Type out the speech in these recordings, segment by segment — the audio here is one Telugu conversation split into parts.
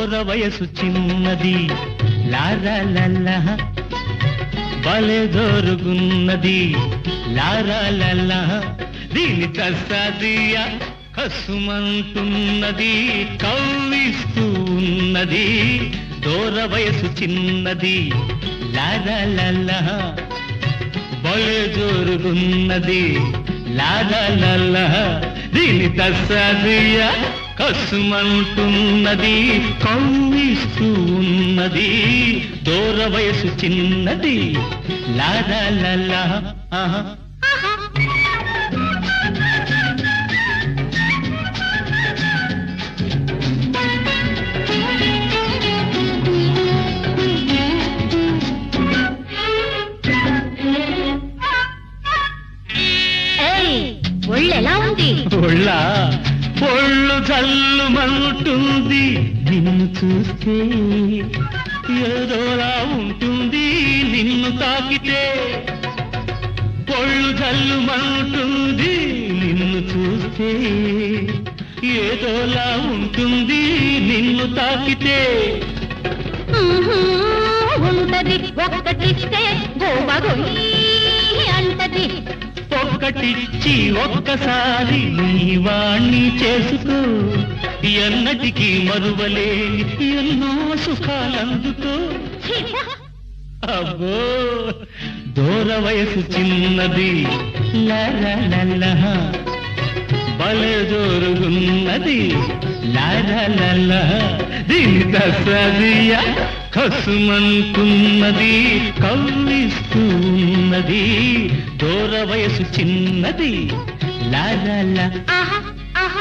దూర వయసు చిన్నది లారా లల్లా భలే జోరుగున్నది లారా లల్లా దీని కసాదియా కసుమంటున్నది కవ్విస్తూ ఉన్నది దూర వయసు చిన్నది లారా లల్లా భలే జోరుగున్నది లారా లల్లా దీని కసాదియా కసుమంటున్నది కవ్విస్తూ ఉన్నది దూర వయసు చిన్నది లారా లల్లా ఆహా ఒళ్ళెలా ఉంది? ఒళ్ళు జల్లుమంటుంది నిన్ను చూస్తే ఏదోలా ఉంటుంది నిన్ను తాకితే ఒళ్ళు జల్లుమంటుంది నిన్ను చూస్తే ఏదోలా ఉంటుంది నిన్ను తాకితే ఉంటది ఒక్కటిస్తే గోబగొయ్యి అంటది ఒక్కటిచ్చి ఒక్కసారి నీ వాణ్ణి చేసుకో ఎన్నటికీ మరువలేని ఎన్నో సుఖాలందుకో అబ్బో దూర వయసు చిన్నది లారా లల్లా భలే జోరుగున్నది లారా లల్లా దీని దసదియా కసుమంటున్నది కవ్విస్తూ ఉన్నది దూర వయసు చిన్నది లారా లా ఆహా ఆహా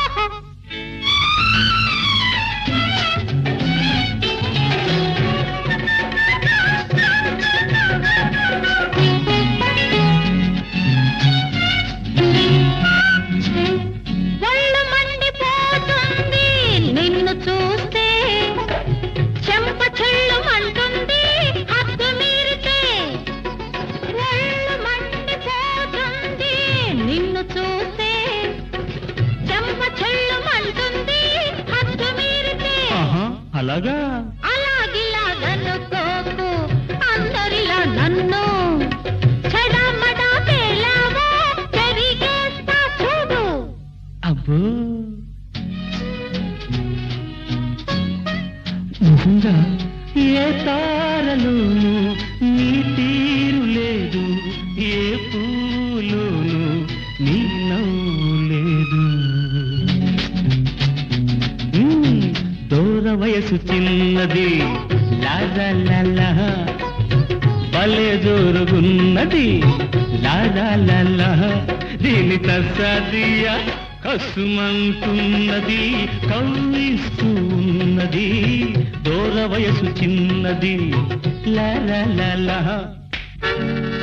అలాగా అలాగిలాగనుకోకు అందరిలా నన్ను చెడమడా పేలావో చెరిగేస్తా చూడు అబ్బో నిజంగా ఏ తారలోను నీ తీరు లేదు ఏ పూలోను నీ నవ్వు లేదు దూర వయసు చిన్నది లారా లల్లా భలే జోరుగున్నది లారా లల్లా దీని తసాదియా కసుమంటున్నది కవ్విస్తూ ఉన్నది దూర వయసు చిన్నది లారా లల్లా